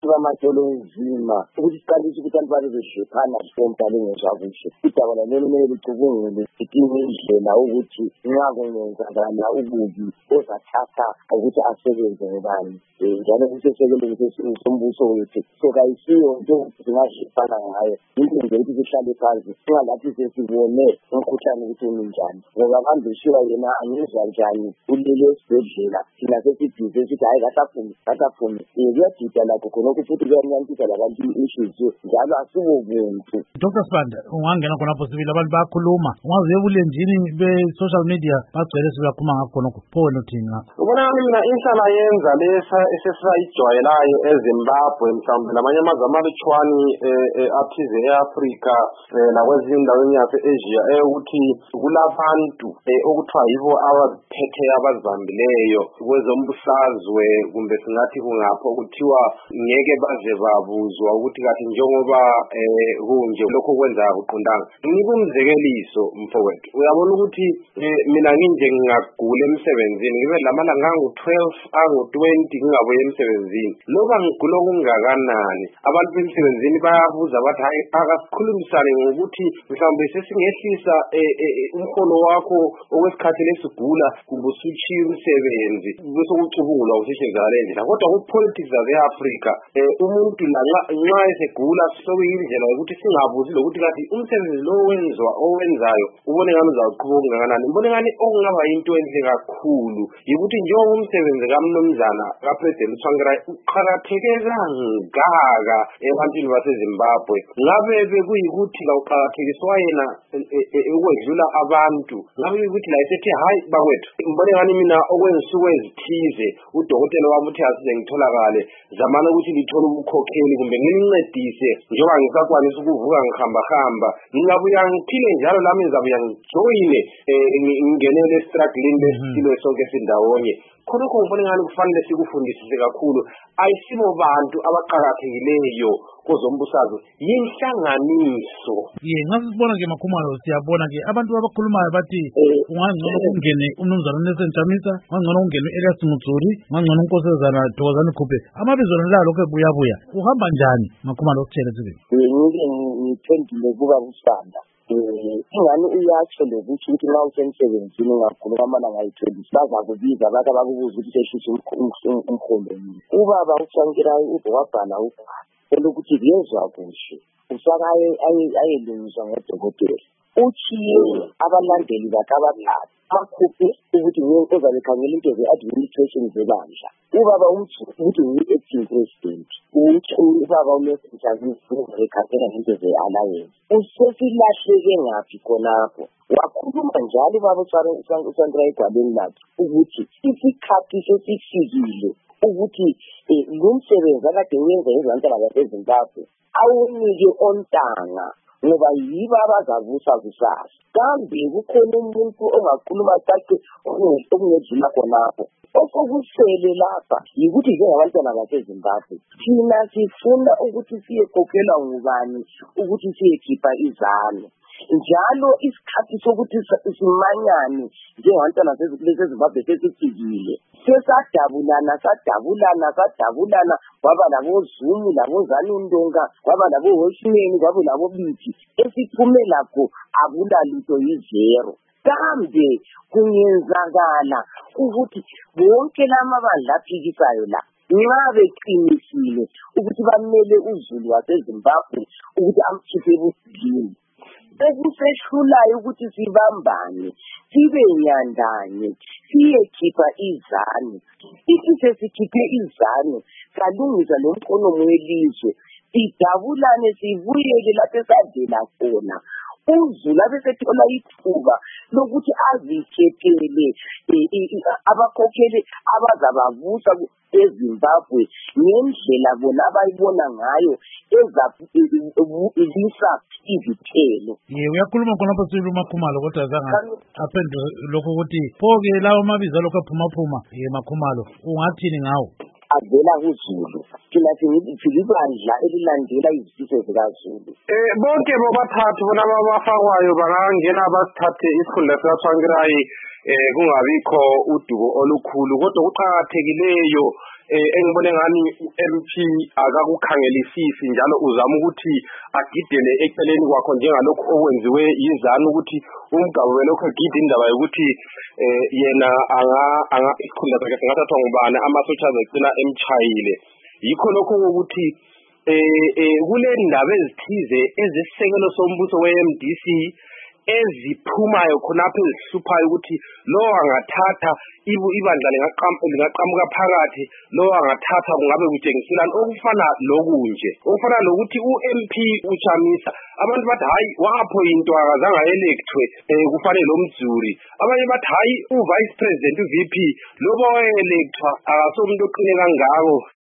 bamatolo nzima ukuthi siqalise ukuthi abantu babe behlephana somdala ngezwa kuhle udaba lelo kumele licubungule idinga indlela ukuthi nxa kungenzakala ububi ozathatha ukuthi asebenze ngobani njalo kusesekeleni sombuso wethu so kayisiyo nto singahlephana ngayo into nje ukuthi sihlale phansi singathi sesibone umkhuhlane ukuthi uninjani ngoba kambe shiwa yena angizwa njani ulele esibhedlela thina sesibhize sithi hayi kasaphumi kuyadida lakho khonokho futhi kuyanyanisisa labantu inhliziyo njalo asibo muntu. Dr. Sibanda, ungangena khonapho sibili abantu bayakhuluma ungaze ebulenjini be-social media bagcwele sibakhuluma ngakho khonokho pho wena uthini ngakho? Ubona mina inhlala yenza lesa esesayijwayelayo eZimbabwe mhlawumbe namanye amazwe amalutshwane athize e-Afrika nakwezinye indaweni yase-Asia ukuthi kulabantu okuthiwa yibo abaziphetheyo abazibambileyo kwezombusazwe kumbe singathi kungapho kuthiwa ngeke baze babuzwa ukuthi kathi njengoba kunje lokho kwenza kuqondanga. Ngibe umzekeliso mfowethu uyabona ukuthi mina nginje ngingagula emsebenzini ngibe lamalanga angu-12 angu-20 ngingabuye emsebenzini loba ngigula okungakanani abantu bemsebenzini bayabuza bathi hayi akasikhulumisane ngokuthi mhlawumbe sesingehlisa umholo wakho okwesikhathi lesigula kumbe usutshiye umsebenzi bese kucubungulwa usishenzakale endlela kodwa ku-politics zase-Afrika umuntu nxa esegula sokuyindlela yokuthi singabuzi lokuthi kathi umsebenzi lo owenzayo ubone ngani uzawuqhuba okungakanani ubone ngani okungaba yinto enhle kakhulu yikuthi njengoba umsebenzi kamnumzana kaPresident Tsvangirai uqakatheke kangaka ebantwini baseZimbabwe ngabe bekuyikuthi la uqakathekiswa yena ukwedlula abantu ngabe ukuthi la esethi hayi bakwethu ngibone ngani mina okwensuku ezithize udokotela wami uthi asize ngitholakale zamana ukuthi lithola ubukhokheli kumbe ngilincedise njengoba ngisakwanisa ukuvuka ngihamba ngingabuya ngiphile njalo lami ngizabuya ngijoyine ngingenele struggling lesilo sonke sindawonye khonokho ngibone ngani kufanele sikufundisise kakhulu ayisibo bantu abaqhakathekileyo kozombusazwe yinhlanganiso. Ngasibona ke Makhumalo siyabona ke abantu abakhulumayo bathi ungangcono kungene umnumzana Nelson Chamisa ungangcono kungene Elias Mutsuri ungangcono uNkosazana Thokozani Khuphe amabizo nalalo ke buya uhamba njani Makhumalo ukutshela sibe ngiphendule kuba usanda ingani uyatsho lokuthi nxa usemsebenzini ungakhuluma amalanga ayi-20 bazakubiza bathi abakubuza ukuthi sehlise umkhombe ubaba uTsvangirai wabhala ukuthi kuyezwa kuhle usaka ayelungiswa ngodokotela utshiye abalandeli bakhe abathathu akhuphe ukuthi nguye ozabekhangela into ze-administration zebandla ubaba ukuthi nguye acting president ubaba uMessenger ekhangela into ze-alliance usesilahleke ngaphi khonapho wakhuluma njalo ubaba uTsvangirai egwaleni lakhe ukuthi isikhathi sesifikile ukuthi lo msebenzi akade wenza ezantala zaseZimbabwe awunike ontanga ngoba yibo abazavusa kusasa kambe kukhona umuntu ongakhuluma cace okungedlula khonapho okukusele lapha yikuthi njengabantwana baseZimbabwe thina sifuna ukuthi siyekhokhelwa ngubani ukuthi siyekhipha izalo njalo isikhathi sokuthi simanyane njengabantwana beseZimbabwe sesifikile sesadabulana kwaba laboZumu laboZanundonga kwaba laboHoshimeni kwaba laboBiti esiphume lakho akulalutho yizero kambe kungenzakala ukuthi bonke lamabandla aphikisayo la nxa beqinisile ukuthi bamele uZulu waseZimbabwe ukuthi amkhiphe ebusilini sekusehlulayo ukuthi sibambane sibe nyandanye siyekhipha izanu ithi sesikhiphe izanu salungisa lomkhonomo welizwe sidabulane sibuyele lapho esadlela khona uZulu abesethola ithuba lokuthi azikhethele abakhokheli abazabavusa eZimbabwe ngendlela bona abayibona ngayo ezabisa izithelo. Uyakhuluma khonapho sibili Makhumalo kodwa azange aphendule lokho ukuthi pho-ke lawo mabizo alokho aphuma Makhumalo ungathini ngawo? Avela kuZulu thina silibandla elilandela izifiso zikaZulu. Bonke bobathathu bona abafakwayo bangangena basithathe isikhundla sikaTsvangirai kungabikho udubo olukhulu kodwa kuqhakathekileyo engibone ngani u-MP akakukhangelisisi njalo uzama ukuthi agidele eceleni kwakho njengalokhu okwenziwe yizana ukuthi umgabo welokhu agide indaba yokuthi yena isikhundla sakhe singathathwa ngubani amasotsha azagcina emchayile. Yikho lokho ukuthi kule ndaba ezithize ezesisekelo sombuso we-MDC eziphumayo khonapho ezihluphayo ukuthi lo angathatha ibandla lingaqhamuka phakathi, lo angathatha kungabe kutshengiselana okufana lokunje, okufana lokuthi u-MP uChamisa abantu bathi hayi waphoyintwa akazange aelekthwe kufanele lo mzuri, abanye bathi hayi u-vice president u-VP lobo waelekthwa akasomuntu oqine kangako.